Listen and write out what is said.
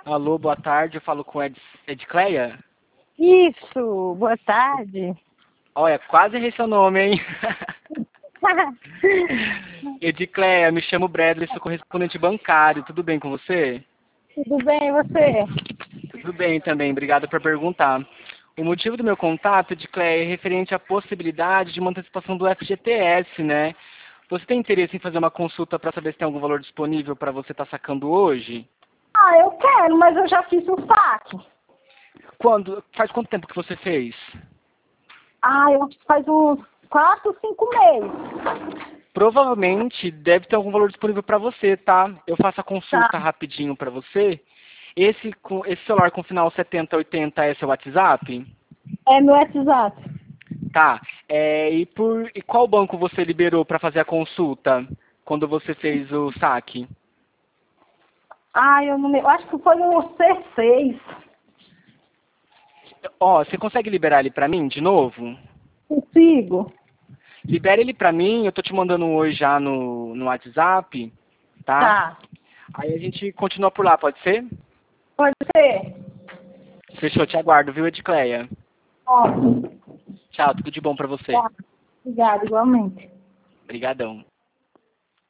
Alô, boa tarde. Eu falo com Edcleia. Isso, boa tarde. Olha, quase errei seu nome, hein? Edcleia, me chamo Bradley, sou correspondente bancário. Tudo bem com você? Tudo bem, e você? Tudo bem também, obrigado por perguntar. O motivo do meu contato, Edcleia, é referente à possibilidade de uma antecipação do FGTS, né? Você tem interesse em fazer uma consulta para saber se tem algum valor disponível para você estar sacando hoje? Ah, eu quero, mas eu já fiz o saque. Faz quanto tempo que você fez? Ah, eu acho que faz uns 4, 5 meses. Provavelmente deve ter algum valor disponível para você, tá? Eu faço a Tá, consulta rapidinho para você. Esse celular com final 7080 é seu WhatsApp? é meu WhatsApp. Tá. E qual banco você liberou para fazer a consulta quando você fez o saque? Ah, eu não me... eu acho que foi o C6. Ó, você consegue liberar ele para mim de novo? Consigo? Libera ele para mim, eu tô te mandando hoje já no WhatsApp, tá? Tá. Aí a gente continua por lá, pode ser? Pode ser. Fechou, te aguardo, viu, Edcleia? Ótimo. Tchau, tudo de bom para você. Tá. Obrigada, igualmente. Obrigadão.